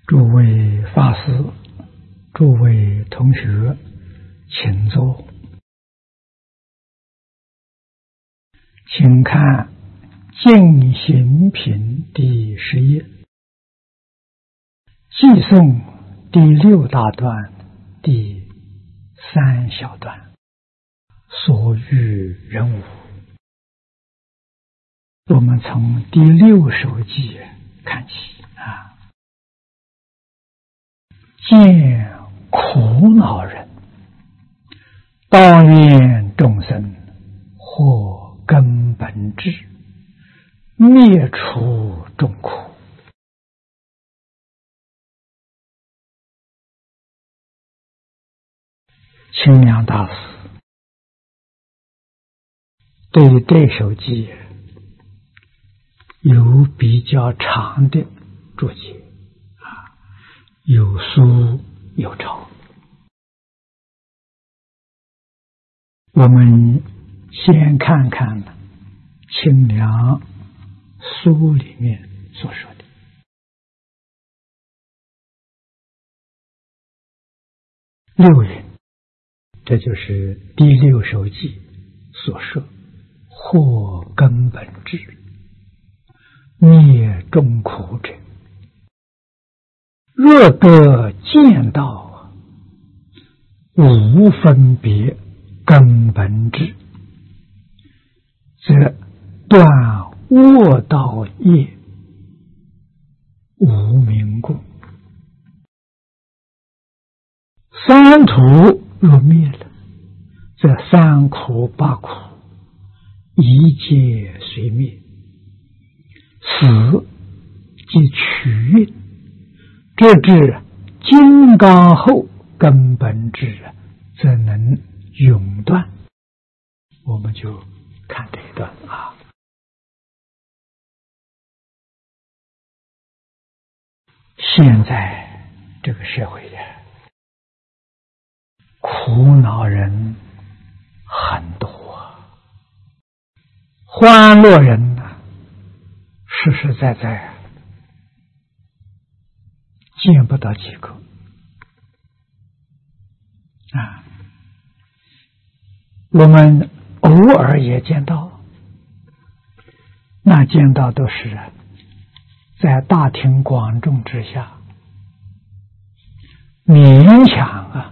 诸位法师，诸位同学，请坐。请看《净行品》第10页，寄诵第6大段第3小段，所欲人无。我们从第6首偈看起啊。见苦恼人，当愿众生获根本智，灭除众苦。清凉大师对这首偈有比较长的注解，有疏有潮。我们先看看清凉书里面所说的。6云，这就是第6首偈所说，获根本智，灭众苦者，若得见道，无分别根本智，则断恶道业，无明故。三途若灭了，则三苦八苦一皆随灭，死即取运，这至金刚后根本智，则能永断。我们就看这一段啊。现在这个社会苦恼人很多，欢乐人呢，实实在在见不到几个啊。我们偶尔也见到，那见到都是在大庭广众之下勉强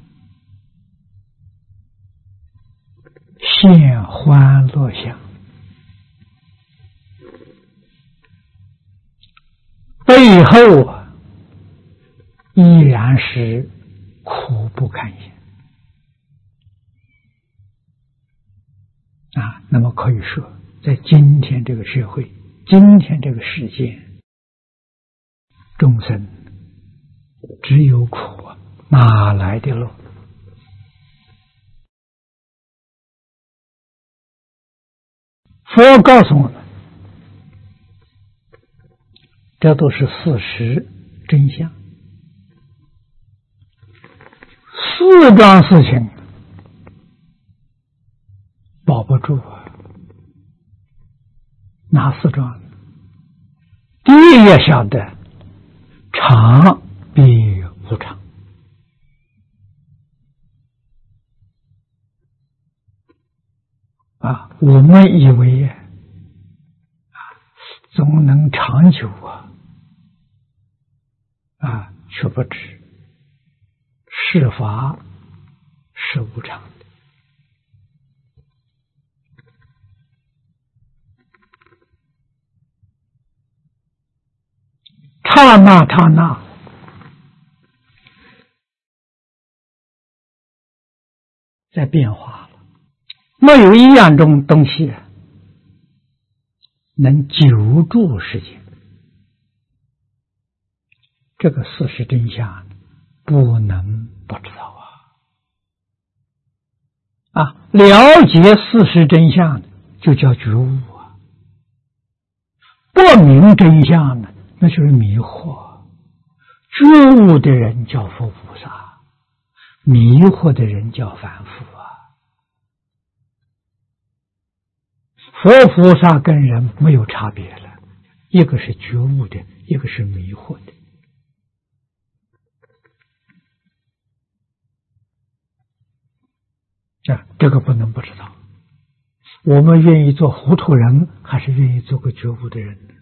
现欢乐相，背后依然是苦不堪言啊。那么可以说，在今天这个社会，今天这个世界，众生只有苦哪来的乐？佛告诉我们，这都是事实真相。4桩事情保不住哪4桩？第一要晓得，常必无常。我们以为总能长久却不知世法是无常的。刹那刹那在变化，没有一样东西能久住世间。这个事实真相不能不知道了解事实真相就叫觉悟不明真相呢，那就是迷惑。觉悟的人叫佛菩萨，迷惑的人叫凡夫佛菩萨跟人没有差别了，一个是觉悟的，一个是迷惑的这个不能不知道。我们愿意做糊涂人，还是愿意做个觉悟的人呢？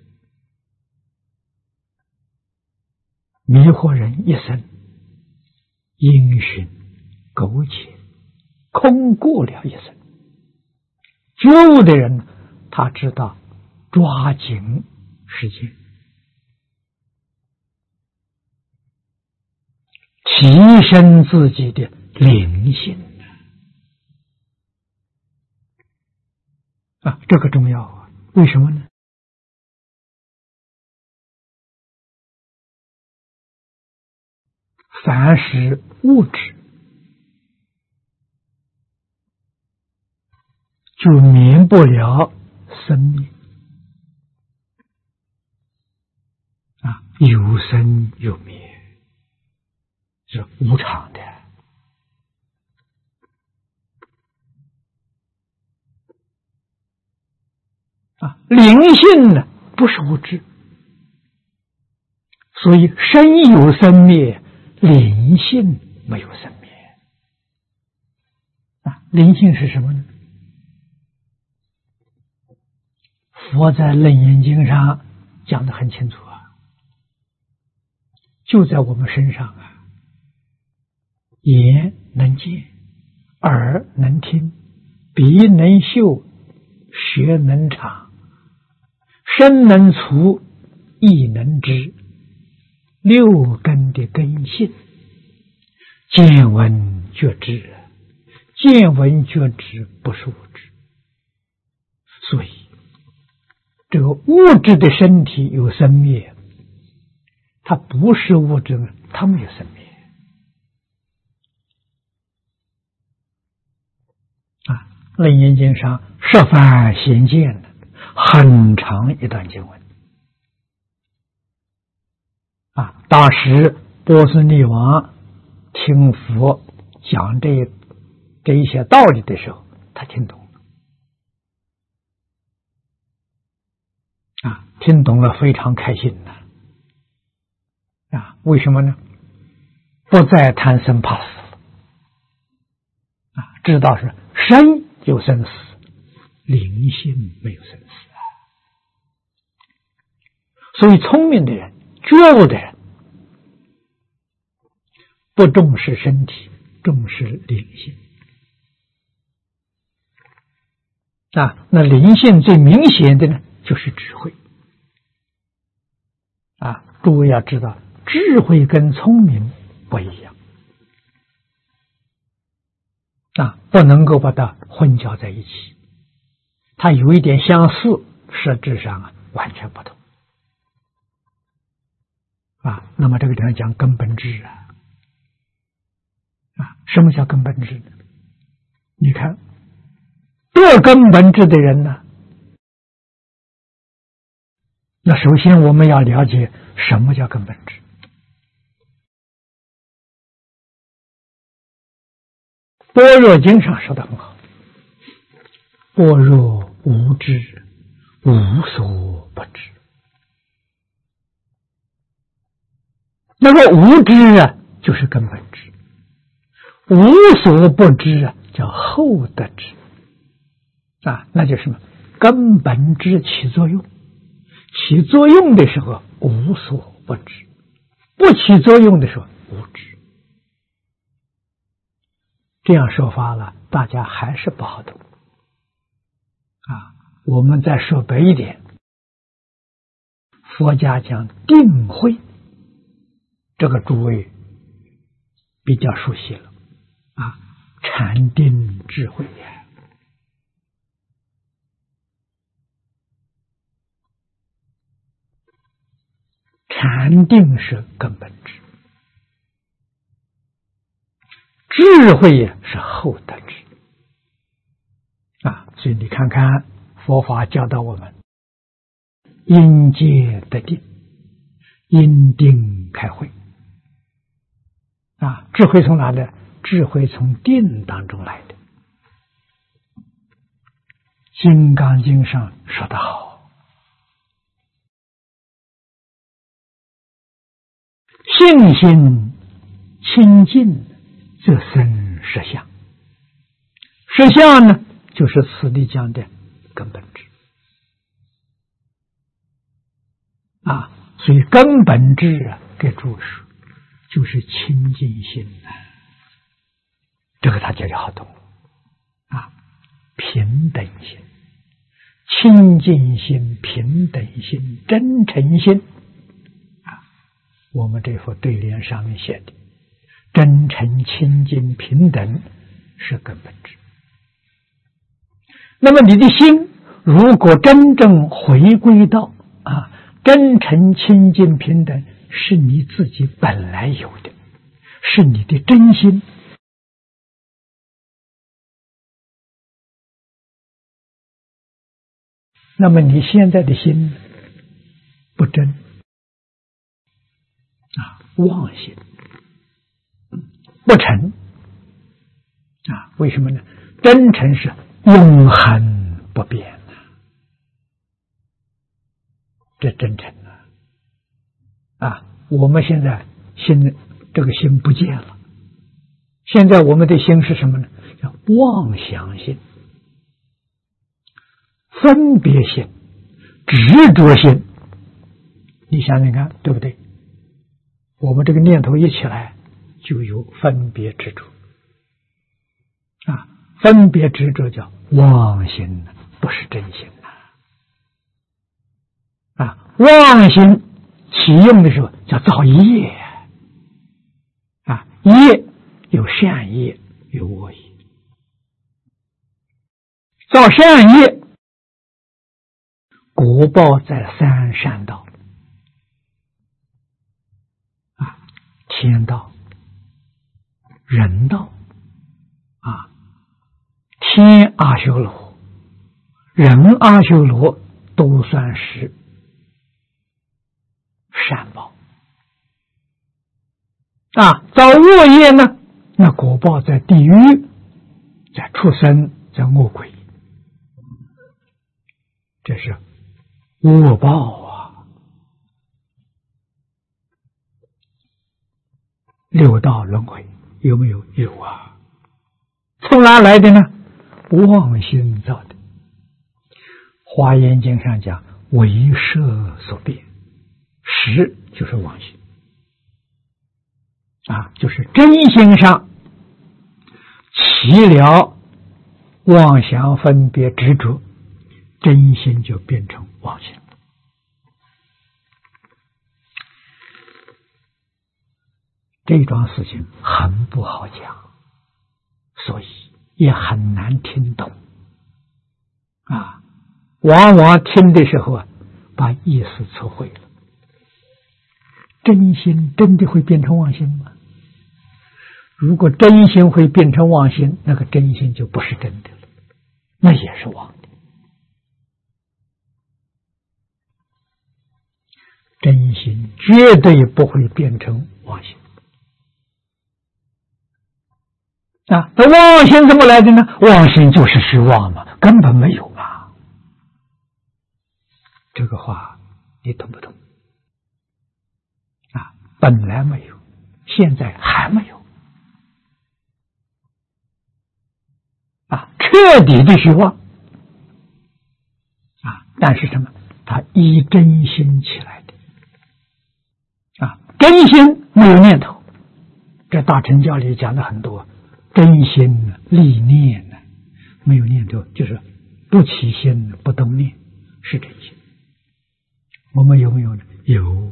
迷惑人一生，因循苟且，空过了一生。觉悟的人，他知道抓紧时间，提升自己的灵性这个重要啊！为什么呢？凡是物质，就免不了生灭有生有灭，是无常的。灵性呢，不是物质，所以身有生灭，灵性没有生灭。灵性是什么呢？佛在《楞严经》上讲得很清楚就在我们身上眼能见，耳能听，鼻能嗅，舌能尝，身能触，意能知，六根的根性，见闻觉知，见闻觉知不是物质，所以这个物质的身体有生灭，它不是物质，它没有生灭楞严经上十番显见很长一段经文当时波斯匿王听佛讲这一些道理的时候，他听懂了听懂了，非常开心为什么呢？不再贪生怕死知道是生有生死，灵性没有生死所以聪明的人，觉悟的人，不重视身体，重视灵性那灵性最明显的呢，就是智慧诸位要知道，智慧跟聪明不一样不能够把它混淆在一起，它有一点相似，实质上完全不同那么这个地方讲根本智什么叫根本智呢？你看得根本智的人呢，那首先我们要了解什么叫根本智。般若经上说得很好，般若无知，无所不知。那个无知就是根本智，无所不知叫后得知那就是什么？根本智起作用，起作用的时候无所不知，不起作用的时候无知。这样说法了，大家还是不好懂我们再说白一点，佛家讲定慧，这个诸位比较熟悉了禅定智慧禅定是根本智，智慧是后得智所以你看看佛法教导我们，因戒得定，因定开慧智慧从哪来？智慧从定当中来的。金刚经上说得好，信心清净则生实相， 实相呢，就是此地讲的根本智啊。所以根本智啊，给注释就是清净心啊，这个大家就好懂啊。平等心、清净心、平等心、真诚心啊，我们这幅对联上面写的真诚、清净、平等是根本智。那么你的心如果真正回归到啊，真诚、清净、平等是你自己本来有的，是你的真心。那么你现在的心不真啊，妄心不诚啊，为什么呢？真诚是永恒不变的，这真诚啊！我们现在心这个心不见了，现在我们的心是什么呢？叫妄想心、分别心、执着心。你想想看，对不对？我们这个念头一起来，就有分别执着啊，分别执着叫妄心，不是真心啊。妄心起用的时候叫造业啊，业有善业有恶业，造善业果报在三善道啊，天道、人道啊，天阿修罗、人阿修罗都算是善报啊。造恶业呢，那果报在地狱、在畜生、在恶鬼，这是恶报啊。六道轮回有没有？有啊。从哪来的呢？妄心造的。华严经上讲为摄所变，识就是妄心啊，就是真心上起了妄想、分别、执着，真心就变成妄心。这桩事情很不好讲，所以也很难听懂啊。往往听的时候啊，把意思错会了。真心真的会变成妄心吗？如果真心会变成妄心，那个真心就不是真的了，那也是妄的。真心绝对不会变成妄心啊！那妄心怎么来的呢？妄心就是虚妄嘛，根本没有嘛。这个话你懂不懂啊？本来没有，现在还没有啊，彻底的虚妄啊！但是什么？它依真心起来的啊，真心没有念头。这大乘教里讲的很多，真心立念呢，没有念头，就是不起心不动念，是真心。我们有没有呢？有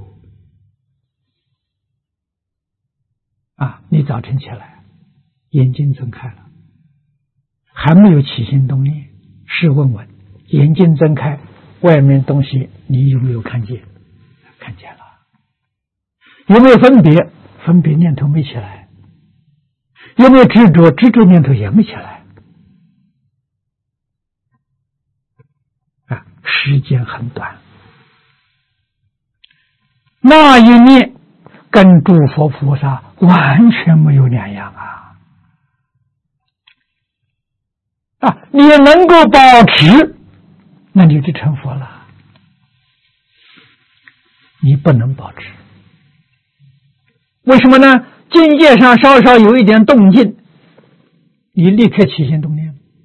啊！你早晨起来，眼睛睁开了，还没有起心动念，试问问，眼睛睁开，外面东西你有没有看见？看见了。有没有分别？分别念头没起来。有没有执着？执着念头也没起来。啊，时间很短。那一念跟诸佛菩萨完全没有两样啊！啊，你能够保持，那你就成佛了。你不能保持，为什么呢？境界上稍稍有一点动静，你立刻起心动念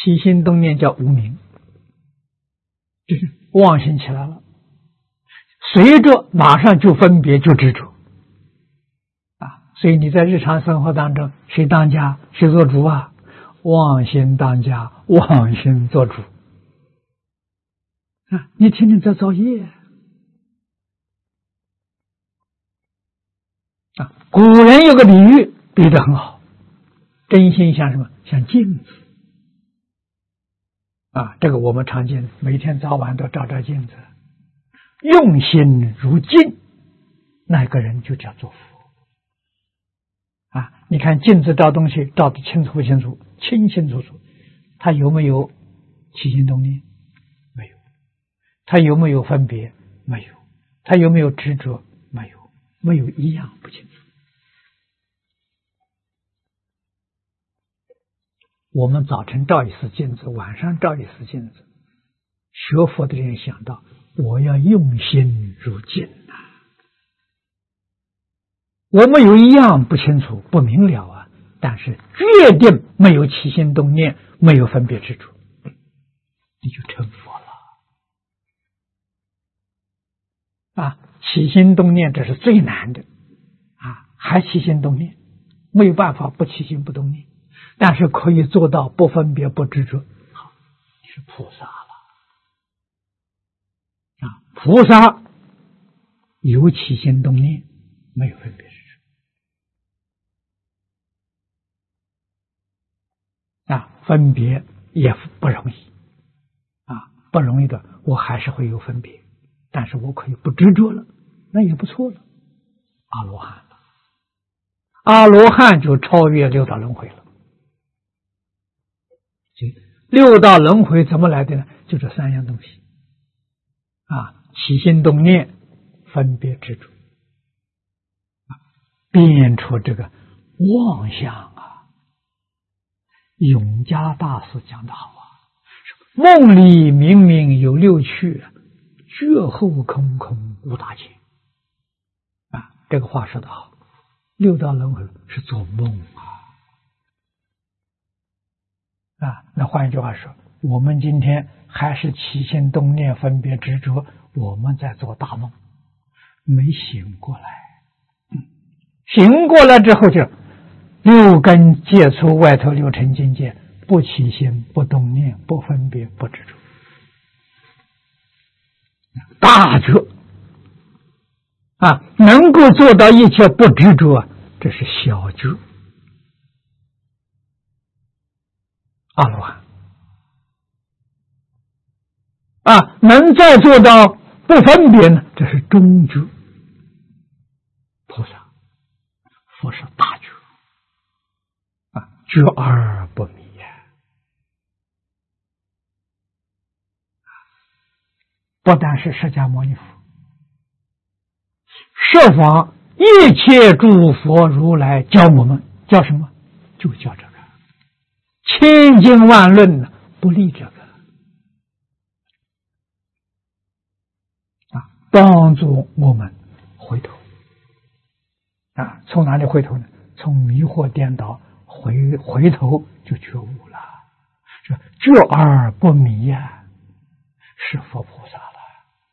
起心动念叫无明，就是妄心起来了，随着马上就分别就执着啊。所以你在日常生活当中，谁当家谁做主啊？妄心当家，妄心做主啊！你天天在造业啊。古人有个比喻，比得很好，真心像什么？像镜子啊。这个我们常见，每天早晚都照照镜子，用心如镜，那个人就叫做佛啊。你看镜子照东西照得清楚不清楚？清清楚楚。他有没有起心动念？没有。他有没有分别？没有。他有没有执着？没有。没有一样不清楚。我们早晨照一次镜子，晚上照一次镜子，学佛的人想到我要用心如镜啊。我们有一样不清楚不明了啊，但是决定没有起心动念，没有分别执着，你就成佛了啊。起心动念这是最难的啊，还起心动念，没有办法不起心不动念，但是可以做到不分别不执着，好，你是菩萨了啊。菩萨有起心动念，没有分别执着啊。分别也不容易啊，不容易的，我还是会有分别，但是我可以不执着了，那也不错了。阿罗汉了，阿罗汉就超越六道轮回了。六道轮回怎么来的呢？就这三样东西啊：起心动念、分别执着啊，变出这个妄想啊。永嘉大师讲得好啊，梦里明明有六趣，觉后空空无大千啊。这个话说得好，六道轮回是做梦啊。那换一句话说，我们今天还是起心动念分别执着，我们在做大梦，没醒过来。醒过来之后就六根接触外头六尘境界，不起心不动念，不分别不执着，大觉啊，能够做到一切不执着，这是小觉阿罗汉啊。能再做到不分别呢，这是中觉菩萨。佛是大觉啊，觉而不迷呀。不但是释迦牟尼佛，设法一切诸佛如来教我们，教什么？就教这个，千经万论不离这个啊，帮助我们回头啊。从哪里回头呢？从迷惑颠倒回头就觉悟了，这觉而不迷呀，是佛菩萨了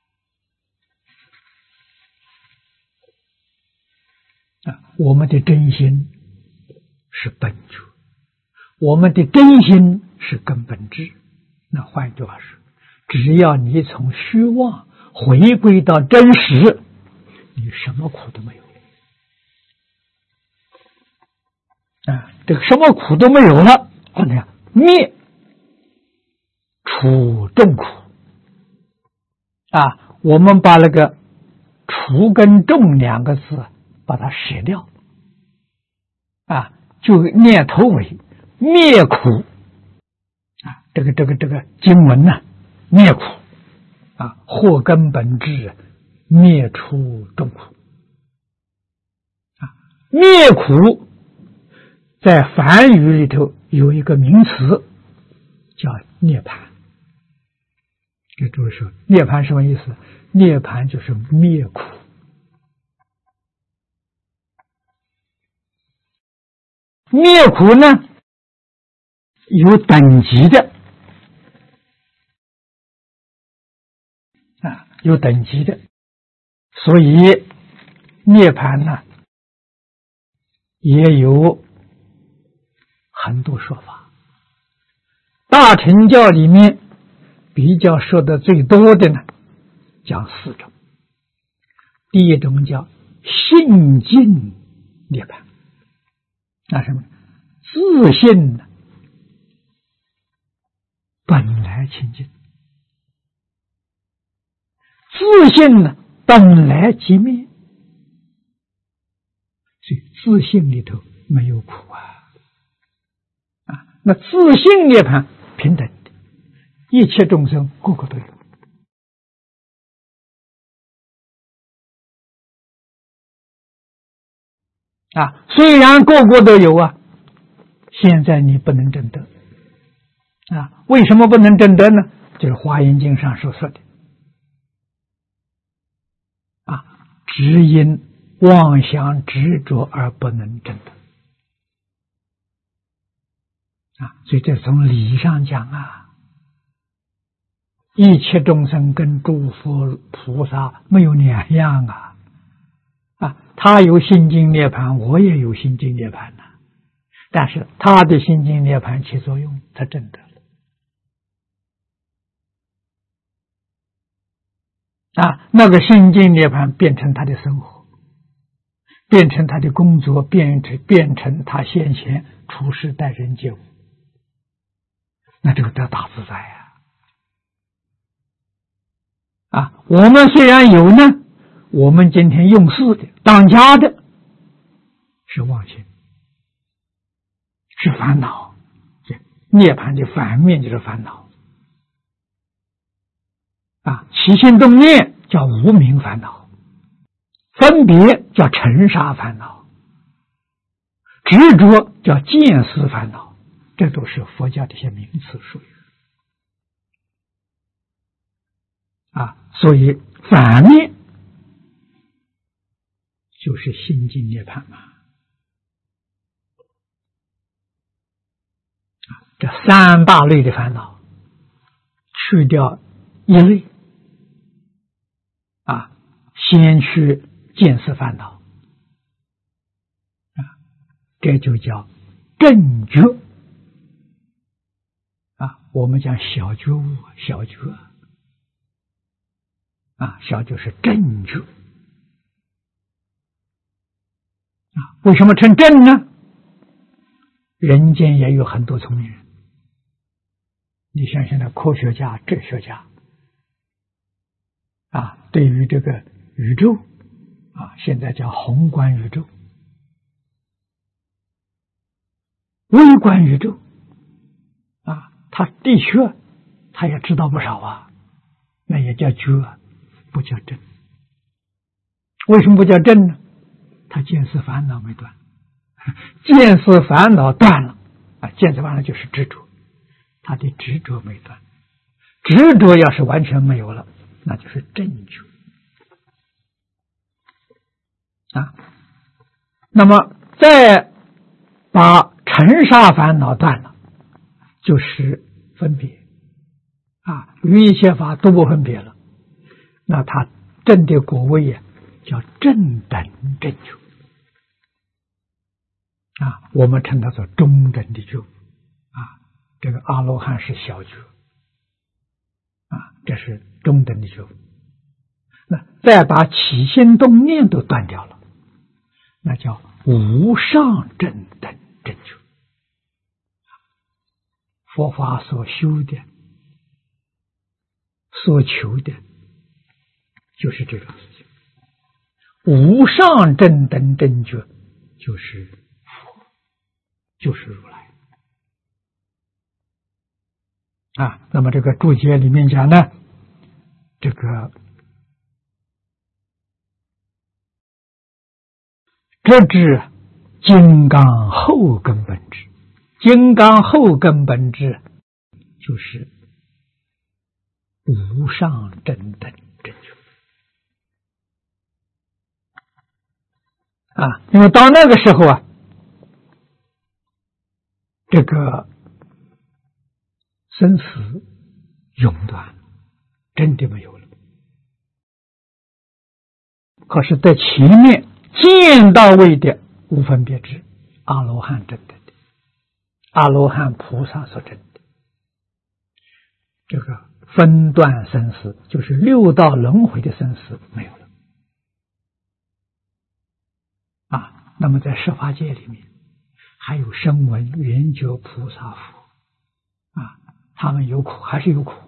啊。我们的真心是本觉，我们的真心是根本智。那换句话说，只要你从虚妄回归到真实，你什么苦都没有啊。这个什么苦都没有了，灭除众苦啊。我们把那个除跟众两个字把它舍掉啊，就念头尾灭苦啊。这个经文呢，灭苦啊，获根本智，灭除众苦啊。灭苦在梵语里头有一个名词叫涅槃。给诸位说，涅槃什么意思？涅槃就是灭苦。灭苦呢有等级的有等级的，所以涅槃呢也有很多说法。大乘教里面比较说的最多的呢，讲4种。第一种叫性净涅槃，那什么？自性呢本来清净，自性呢本来即灭，所以自性里头没有苦啊。那自性涅槃平等的，一切众生个个都有。虽然个个都有啊，现在你不能证得为什么不能证得呢？就是《华严经》上所说的只因妄想执着而不能证得所以这从理上讲一切众生跟诸佛菩萨没有两样他有心净涅槃，我也有心净涅槃但是他的心净涅槃起作用，他证得了那个心净涅槃变成他的生活，变成他的工作，变成他先前处事待人接物，那这个得大自在我们虽然有呢，我们今天用事的当家的是妄心，是烦恼。涅槃的反面就是烦恼起心动念叫无明烦恼，分别叫尘沙烦恼，执着叫见思烦恼，这都是佛教的一些名词术语所以反面就是心净涅槃这3大类的烦恼去掉一类先去见思烦恼这就叫正觉我们讲小觉悟，小觉小就是正觉为什么称正呢？人间也有很多聪明人，你像现在科学家、哲学家对于这个宇宙现在叫宏观宇宙、微观宇宙他的确他也知道不少那也叫觉，不叫正。为什么不叫正呢？他见思烦恼没断，见思烦恼断了见思烦恼就是执着，他的执着没断，执着要是完全没有了，那就是正觉那么再把尘沙烦恼断了，就是分别于一切法都不分别了，那他证的果位叫正等正觉我们称它做中等的觉悟这个阿罗汉是小觉这是中等的觉悟。那再把起心动念都断掉了，那叫无上正等正觉。佛法所修的所求的就是这个事情，无上正等正觉就是佛，就是如来那么这个注解里面讲呢，这个这知金刚后根本质，金刚后根本质就是无上正等正觉因为到那个时候这个生死永断，真的没有了可是在前面见到位的无分别智，阿罗汉证得的，阿罗汉菩萨所证的。这个分段生死，就是六道轮回的生死没有了。那么在十法界里面，还有声闻、缘觉、菩萨、佛他们有苦还是有苦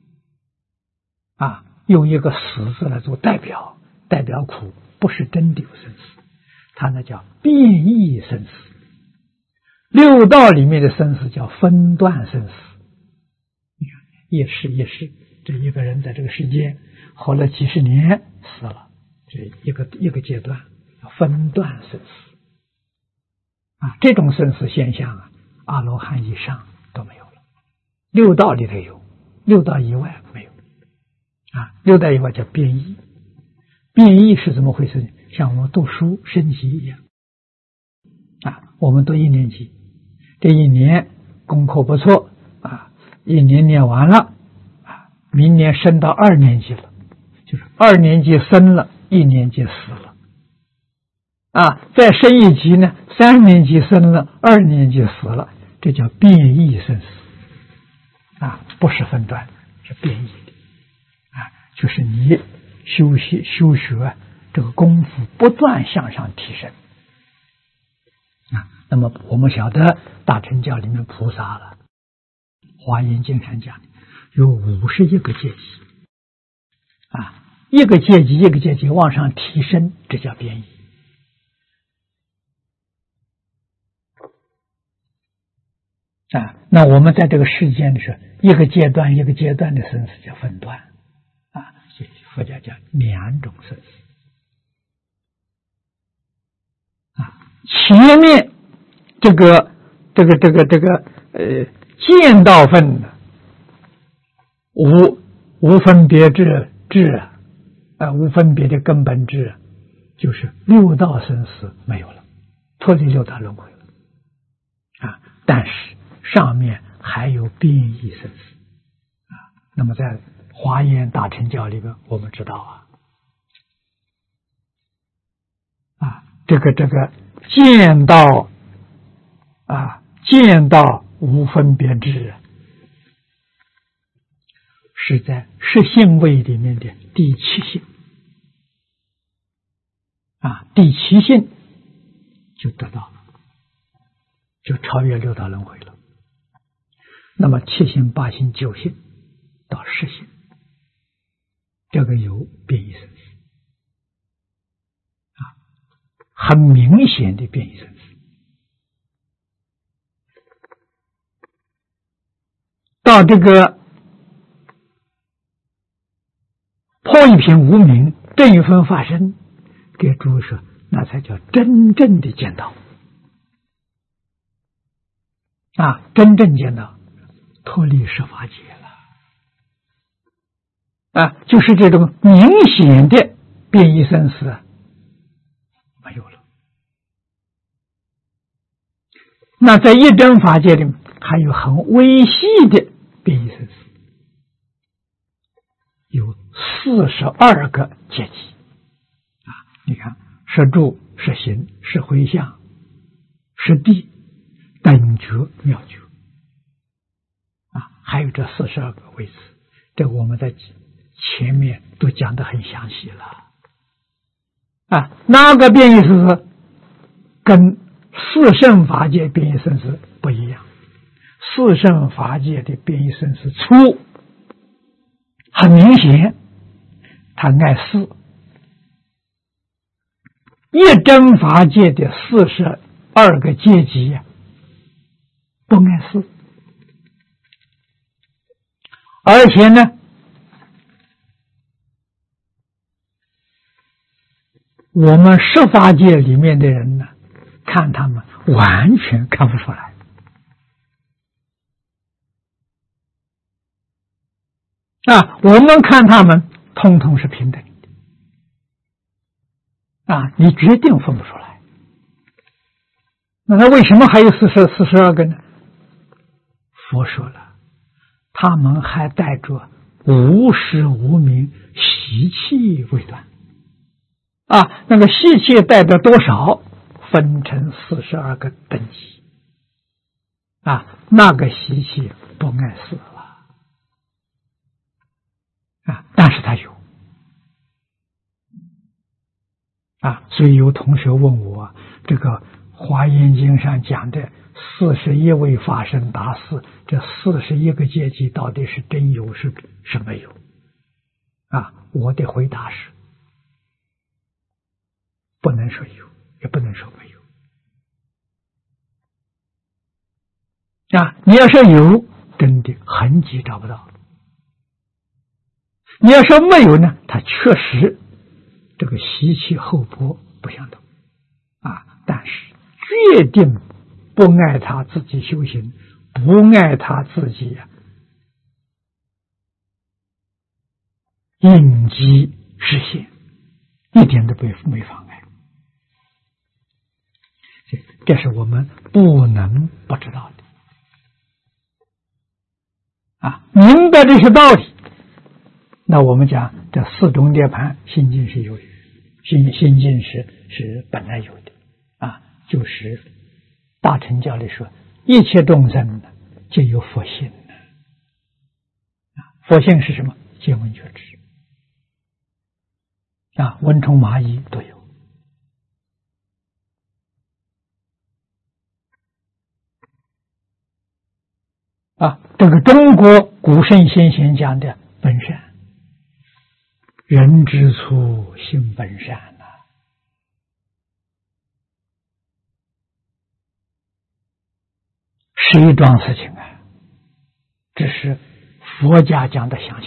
用一个死字来做代表，代表苦，不是真的有生死，它那叫变异生死。六道里面的生死叫分段生死。你看，也是，这一个人在这个世界活了几十年死了，这一个阶段叫分段生死这种生死现象阿罗汉以上都没有了。六道里头有，六道以外没有六道以外叫变异。变异是怎么回事呢？像我们读书升级一样我们读一年级，这一年功课不错一年念完了明年升到二年级了，就是二年级升了，一年级死了再升一级呢，三年级升了，二年级死了，这叫变异生死不是分段，是变异的就是你修学这个功夫不断向上提升那么我们晓得大乘教里面菩萨了，华严经上讲有51个阶级一个阶级一个阶级往上提升，这叫变异那我们在这个世间的时候，一个阶段一个阶段的生死叫分段所以佛家讲两种生死前面这个见道分的无分别智无分别的根本智，就是六道生死没有了，脱离六道轮回了但是上面还有变异生死那么在华严大乘教里边，我们知道这个见到无分别智是在十信位里面的第七信第七信就得到了，就超越六道轮回了。那么七信、八信、九信到十信，这个有变异生死很明显的变异生死。到这个破一品无明，正一分法身，给诸位说，那才叫真正的见到真正见到，脱离十法界了就是这种明显的变异生死没有了。那在一真法界里还有很微细的变异生死，有42个阶级你看，是住、是行、是回向、是地、等觉、妙觉还有这42个位置，这我们在前面都讲得很详细了那个变异生死跟四圣法界变异生死不一样。四圣法界的变异生死粗，很明显，他爱四；一真法界的42个阶级不爱四，而且呢，我们十法界里面的人呢，看他们完全看不出来我们看他们通通是平等的你决定分不出来。那他为什么还有42个呢？佛说了，他们还带着无始无明习气未断那个习气代表多少？分成42个等级。那个习气不碍事了。但是他有。所以有同学问我，这个《华严经》上讲的41位法身大士，这41个阶级到底是真有是没有？我的回答是，不能说有，也不能说没有。你要说有，真的痕迹找不到；你要说没有呢，他确实这个习气厚薄不相同但是决定不爱他自己修行，不爱他自己应机实现，一点都没妨碍。这是我们不能不知道的明白这些道理，那我们讲这四种涅槃心境是有心境是本来有的就是大乘教里说，一切众生皆有佛性佛性是什么？见闻觉知蚊虫蚂蚁都有这个中国古圣先贤讲的本善，人之初性本善是一桩事情这是佛家讲的详细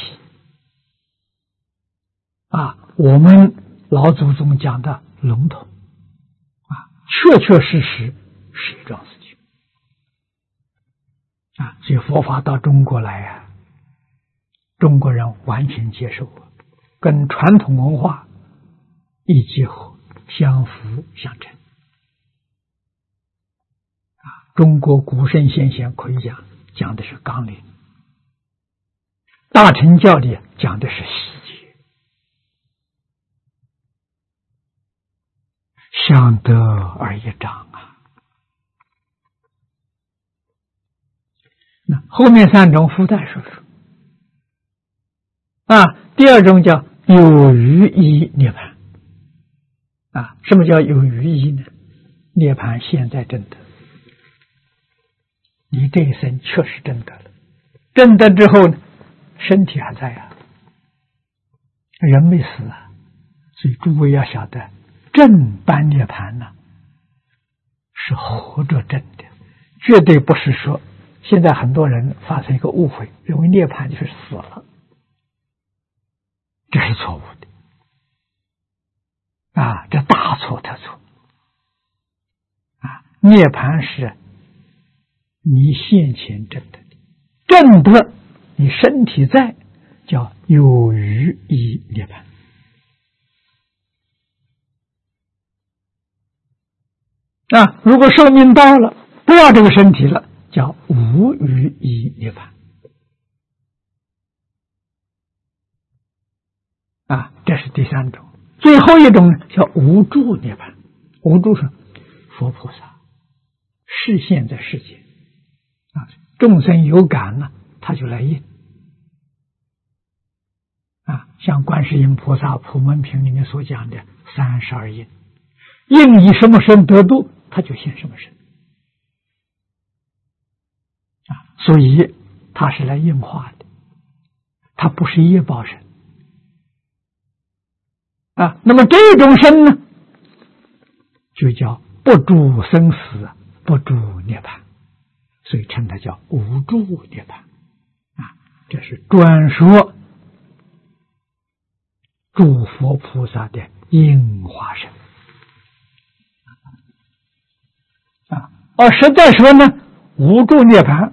我们老祖宗讲的笼统确确实实是一桩事情所以佛法到中国来中国人完全接受跟传统文化一结合，相辅相成中国古圣先贤可以讲的是纲领，大乘教里讲的是细节，相得而一彰那后面三种附带说说第二种叫有余依涅槃什么叫有余依呢？涅槃现在证得，你这一生确实证得了，证得之后呢，身体还在人没死所以诸位要晓得，正般涅槃是活着证的，绝对不是说现在很多人发生一个误会，认为涅槃就是死了，这是错误的这大错特错涅槃是你现前证得的，证得你身体在，叫有余依涅槃如果寿命到了，不要这个身体了，叫无余依涅槃这是第三种。最后一种呢，叫无住涅槃。无住是佛菩萨示现在世间众生有感呢，他就来应像观世音菩萨普门品里面所讲的32应，应以什么身得度，他就现什么身所以他是来应化的，他不是业报身那么这种身呢，就叫不住生死，不住涅槃，所以称它叫无住涅槃这是专说诸佛菩萨的应化身实在说呢，无住涅槃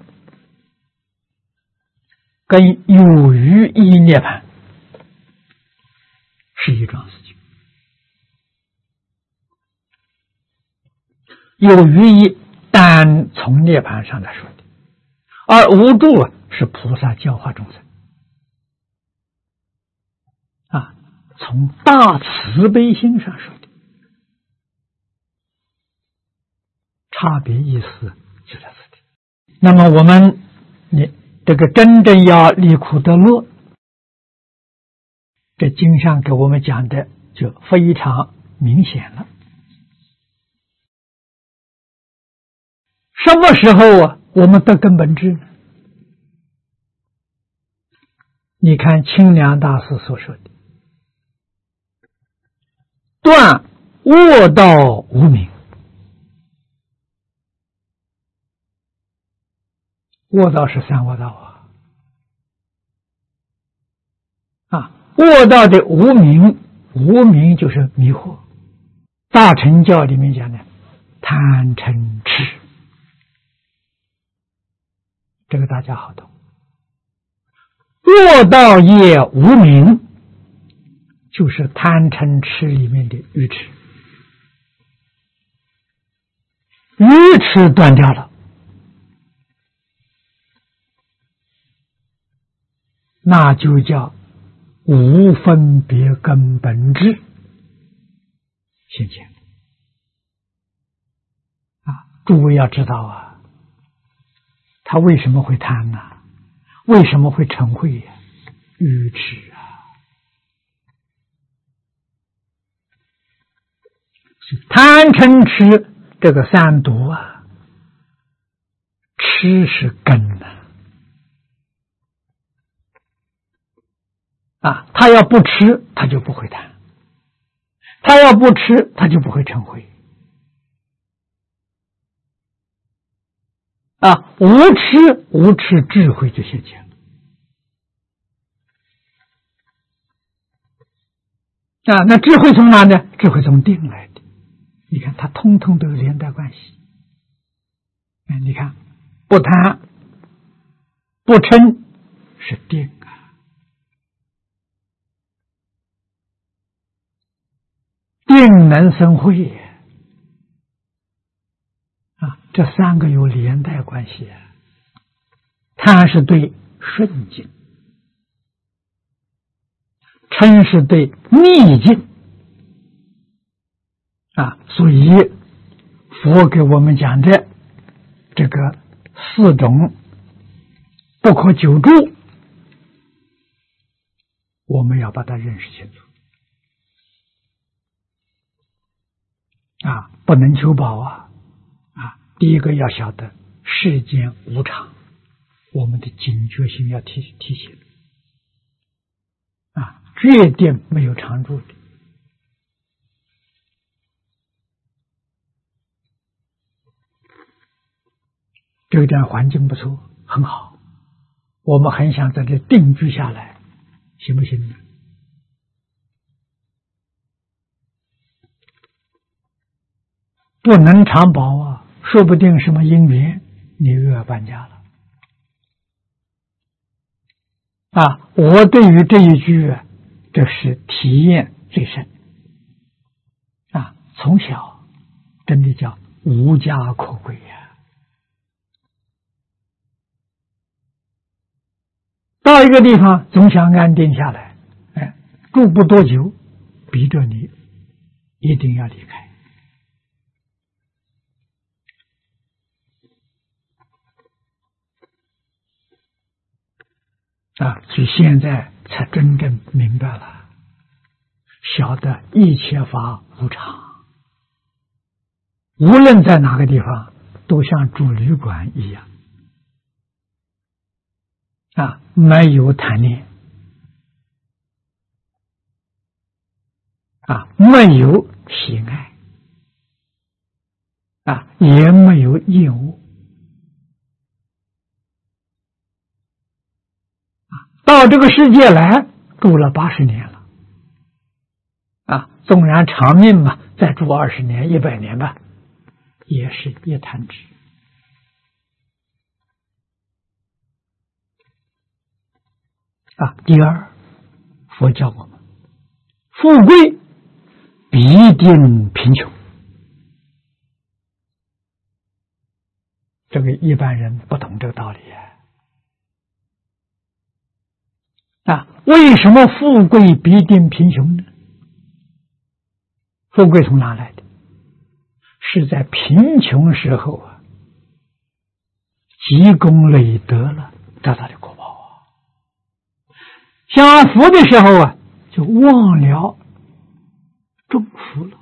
跟有余依涅槃是一桩事情。有余依单从涅槃上来说的，而无住是菩萨教化众生从大慈悲心上说的，差别意思就在这里。那么我们这个真正要离苦得乐，这经上给我们讲的就非常明显了。什么时候啊，我们得根本智呢？你看清凉大师所说的，断恶道无明。恶道是三恶道恶道的无明，无明就是迷惑。大乘教里面讲的贪嗔痴，这个大家好懂。恶道业无明，就是贪嗔痴里面的愚痴。愚痴断掉了，那就叫无分别根本智现前。诸位要知道他为什么会贪呢？为什么会嗔恚呀？愚痴贪嗔痴这个三毒痴是根他要不吃他就不会贪，他要不吃他就不会嗔恚无痴智慧就现前了那智慧从哪呢？智慧从定来的。你看它通通都有连带关系。你看不贪不嗔是定定能生慧这三个有连带关系贪是对顺境，嗔是对逆境所以佛给我们讲的这个四种不可久住，我们要把它认识清楚不能求保第一个要晓得世间无常，我们的警觉性要提醒绝对没有常住的。这个地方环境不错，很好，我们很想在这定居下来，行不行呢？不能长保说不定什么因缘你又要搬家了我对于这一句这是体验最深从小真的叫无家可归到一个地方总想安定下来住不多久逼着你一定要离开所以现在才真正明白了，晓得一切法无常，无论在哪个地方都像住旅馆一样没有贪念没有喜爱也没有厌恶到这个世界来住了80年了纵然长命嘛，再住20年100年吧，也是一弹指第二，佛教我们富贵必定贫穷，这个一般人不懂这个道理为什么富贵必定贫穷呢？富贵从哪来的？是在贫穷时候积功累德了得到的果报享福的时候就忘了种福了，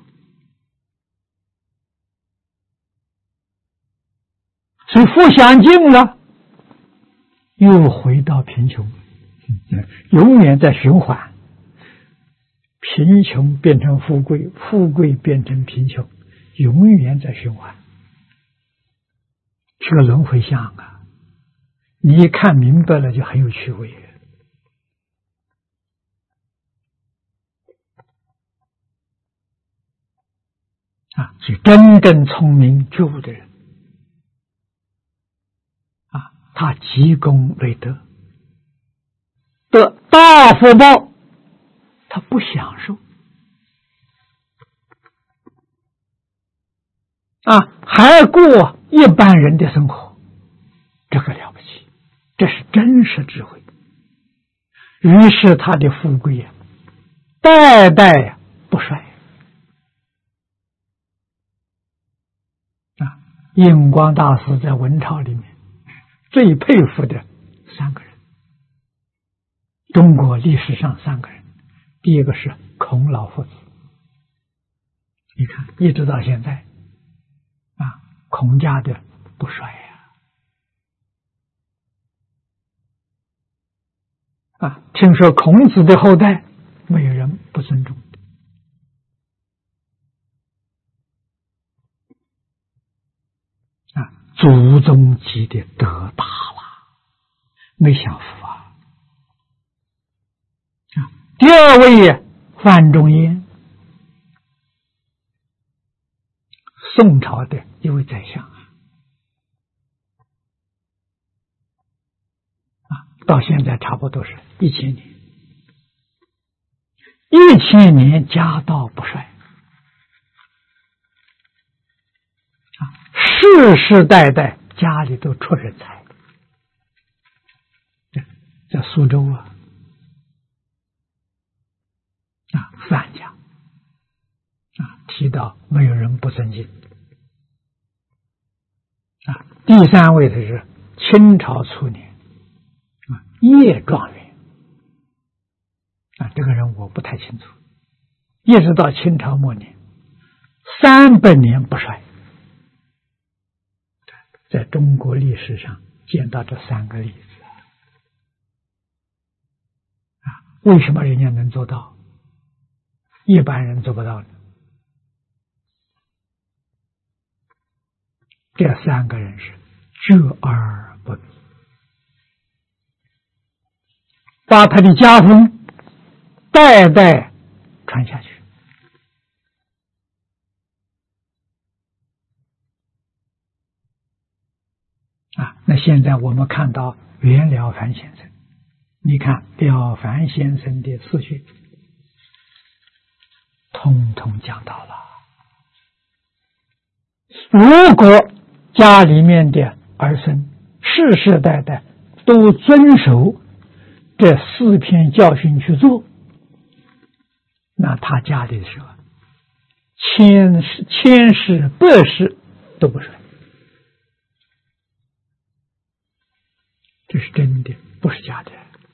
所以福享尽了，又回到贫穷，永远在循环，贫穷变成富贵，富贵变成贫穷，永远在循环。这个轮回相你一看明白了就很有趣味所以真正聪明觉悟的人他积功累德，得大福报，他不享受还过一般人的生活，这个了不起，这是真实智慧。于是他的富贵代代不衰印光大师在文朝里面最佩服的三个人，中国历史上三个人，第一个是孔老夫子，你看一直到现在孔家的不衰听说孔子的后代没有人不尊重的祖宗级的德大了，没享福第二位范仲淹，宋朝的一位宰相到现在差不多是1000年，1000年家道不衰世世代代家里都出人才。在苏州范家提到没有人不尊敬第三位的是清朝初年叶状元这个人我不太清楚，一直到清朝末年300年不衰，在中国历史上见到这3个例子为什么人家能做到，一般人做不到呢？这3个人是觉而不迷，把他的家风代代传下去那现在我们看到袁了凡先生，你看了凡先生的四训通通讲到了，如果家里面的儿孙世世代代都遵守这4篇教训去做，那他家里的时候千世百世都不衰，这是真的，不是假的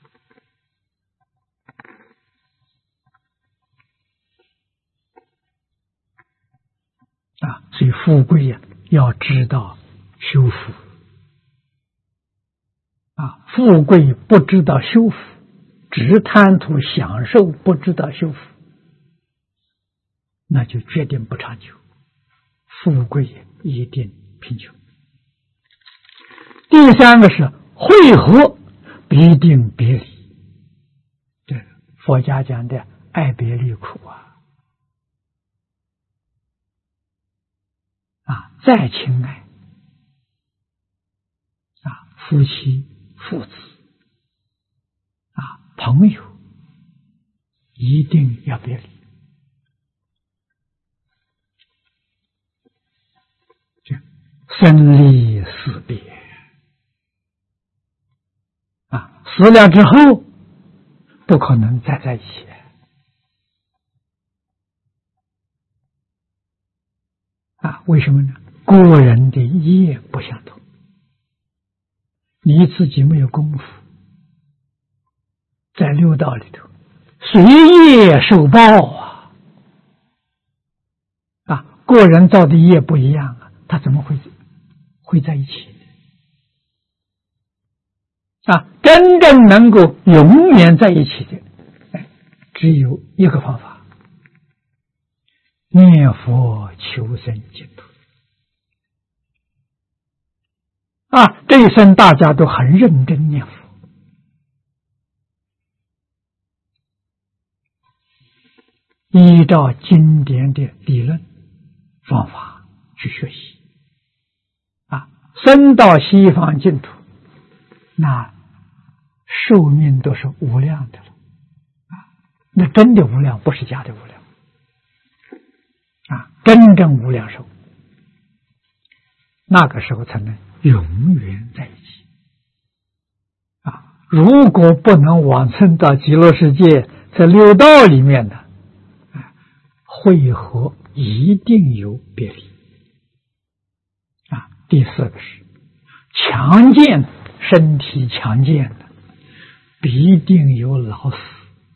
所以富贵要知道修福富贵不知道修福，只贪图享受不知道修福，那就决定不长久，富贵一定贫穷。第3个是会合必定别离，这佛家讲的爱别离苦再亲爱夫妻父子朋友一定要别离，生离死别死了之后不可能再在一起。为什么呢？个人的业不相同，你自己没有功夫，在六道里头随业受报个人造的业不一样他怎么会在一起真正能够永远在一起的，只有一个方法，念佛求生净土这一生大家都很认真念佛，依照经典的理论方法去学习生到西方净土，那寿命都是无量的了那真的无量，不是假的无量真正无量寿，那个时候才能永远在一起如果不能往生到极乐世界，在六道里面的会合一定有别离第四个是强健，身体强健的必定有老死。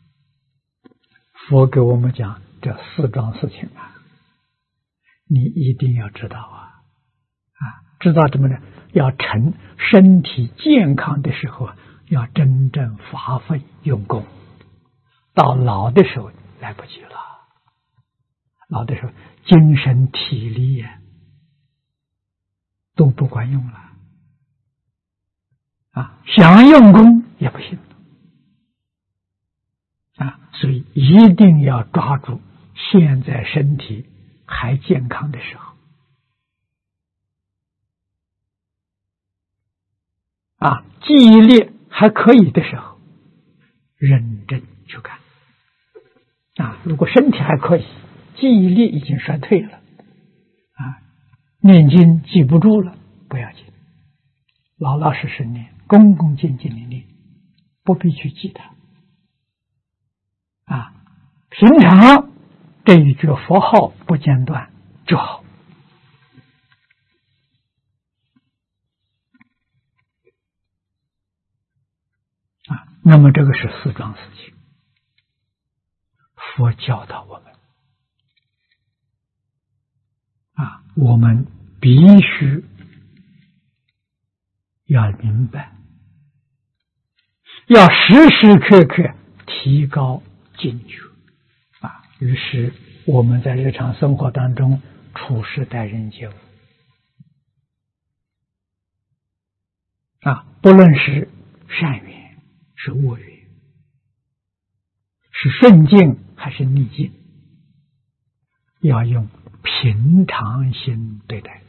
佛给我们讲这四桩事情你一定要知道知道怎么呢？要趁身体健康的时候要真正发奋用功，到老的时候来不及了，老的时候精神体力都不管用了想用功也不行所以一定要抓住现在身体还健康的时候记忆力还可以的时候认真去干如果身体还可以，记忆力已经衰退了念经记不住了不要紧，老老实实念，恭恭敬敬的念，不必去记它平常这一句佛号不间断就好那么这个是四桩事情，佛教导我们我们必须要明白，要时时刻刻提高警觉于是我们在日常生活当中处事待人接物不论是善缘是恶缘，是顺境还是逆境，要用平常心对待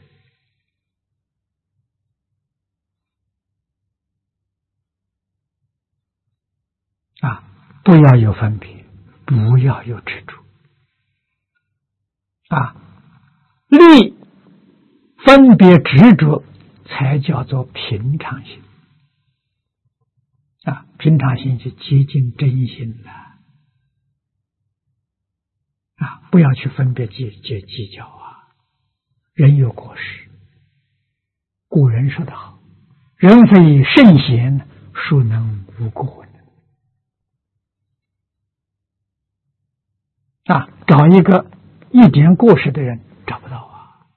不要有分别，不要有执着立分别执着才叫做平常心平常心就接近真心了不要去分别计较人有过失，古人说得好，人非圣贤，孰能无过呢找一个一点过失的人找不到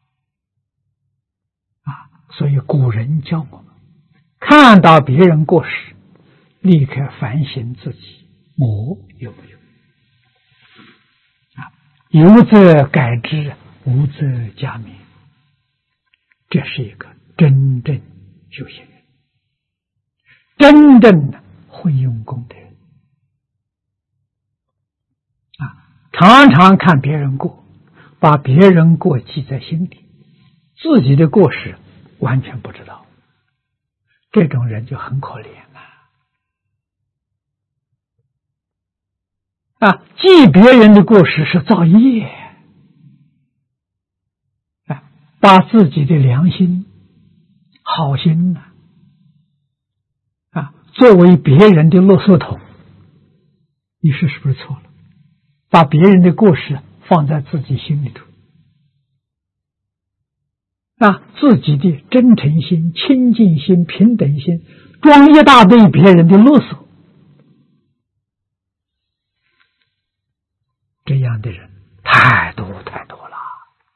所以古人教我们看到别人过失，立刻反省自己，我有没有有则改之，无则加勉，这是一个真正修行人，真正的会用功的人常常看别人过，把别人过记在心里，自己的过失完全不知道，这种人就很可怜记别人的过失是造业把自己的良心好心作为别人的垃圾桶你是不是错了？把别人的过失放在自己心里头，自己的真诚心、清净心、平等心，装一大堆别人的啰嗦，这样的人太多太多了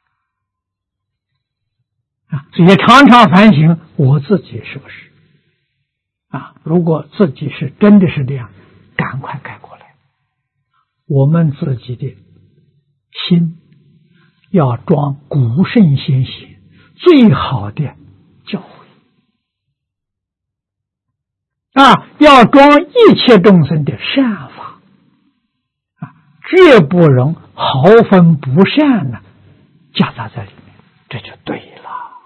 所以常常反省我自己是不是如果自己是真的是这样，赶快改过来。我们自己的心要装古圣先贤最好的教诲要装一切众生的善法绝不容毫分不善夹杂在里面，这就对了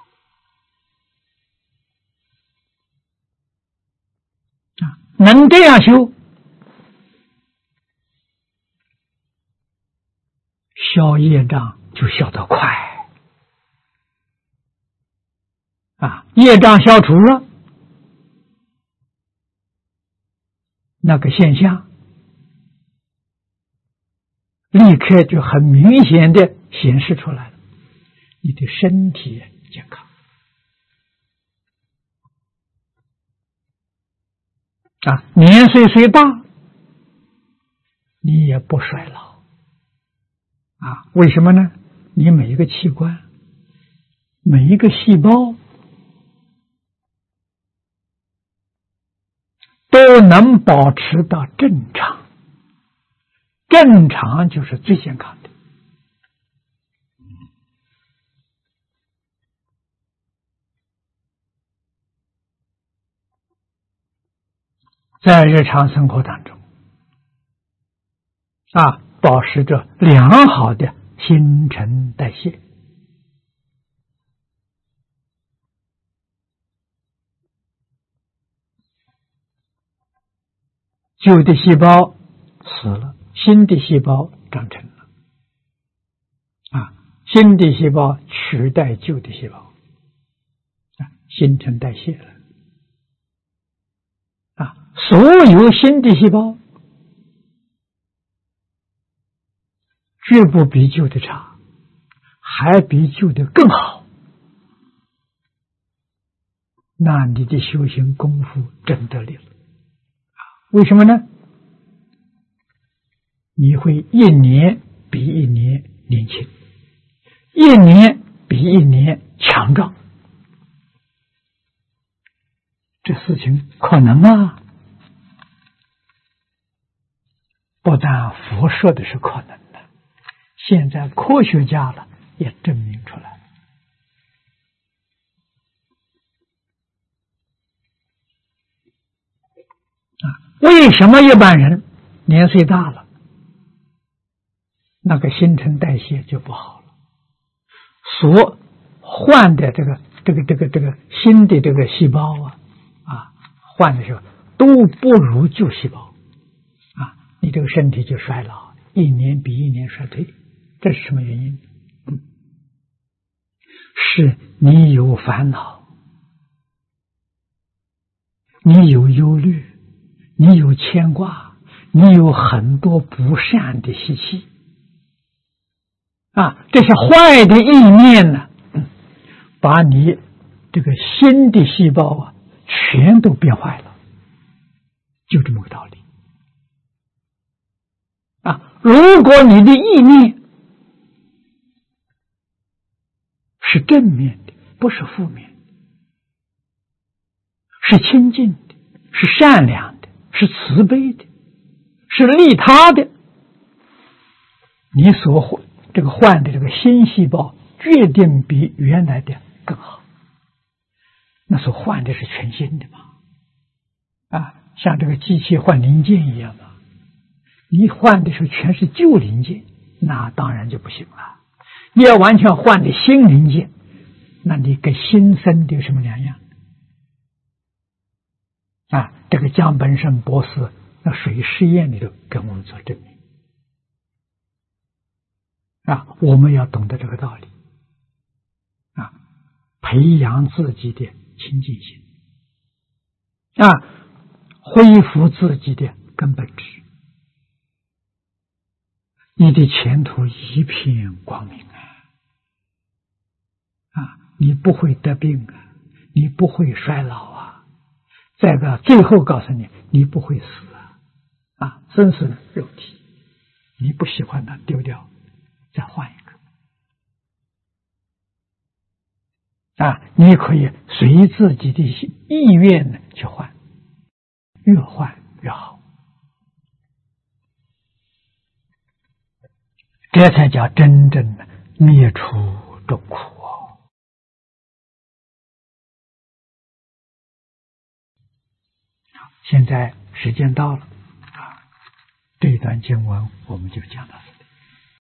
能这样修，消业障就消得快业障消除了，那个现象立刻就很明显的显示出来了，你的身体健康年岁虽大，你也不衰老为什么呢？你每一个器官，每一个细胞都能保持到正常，正常就是最健康的在日常生活当中保持着良好的新陈代谢，旧的细胞死了，新的细胞长成了新的细胞取代旧的细胞新陈代谢了所有新的细胞绝不比旧的差，还比旧的更好，那你的修行功夫真得力了为什么呢？你会一年比一年年轻，一年比一年强壮，这事情可能不但佛说的是可能的，现在科学家了也证明出来为什么一般人年岁大了，那个新陈代谢就不好了，所换的这个新的这个细胞换的时候都不如旧细胞你这个身体就衰老，一年比一年衰退，这是什么原因？是你有烦恼，你有忧虑，你有牵挂，你有很多不善的习气这些坏的意念呢把你这个新的细胞全都变坏了，就这么个道理如果你的意念是正面的，不是负面的，是清净的，是善良的，是慈悲的，是利他的，你所这个换的这个新细胞决定比原来的更好，那所换的是全新的嘛像这个机器换零件一样嘛，你换的时候全是旧零件，那当然就不行了。你要完全换的新零件，那你跟新生的有什么两样这个江本胜博士那水实验里头跟我们做证明我们要懂得这个道理培养自己的清净心恢复自己的根本质你的前途一片光明你不会得病你不会衰老再个最后告诉你，你不会死生是肉体，你不喜欢它丢掉，再换一个你可以随自己的意愿去换，越换越好，这才叫真正的灭除众苦现在时间到了这一段经文我们就讲到这。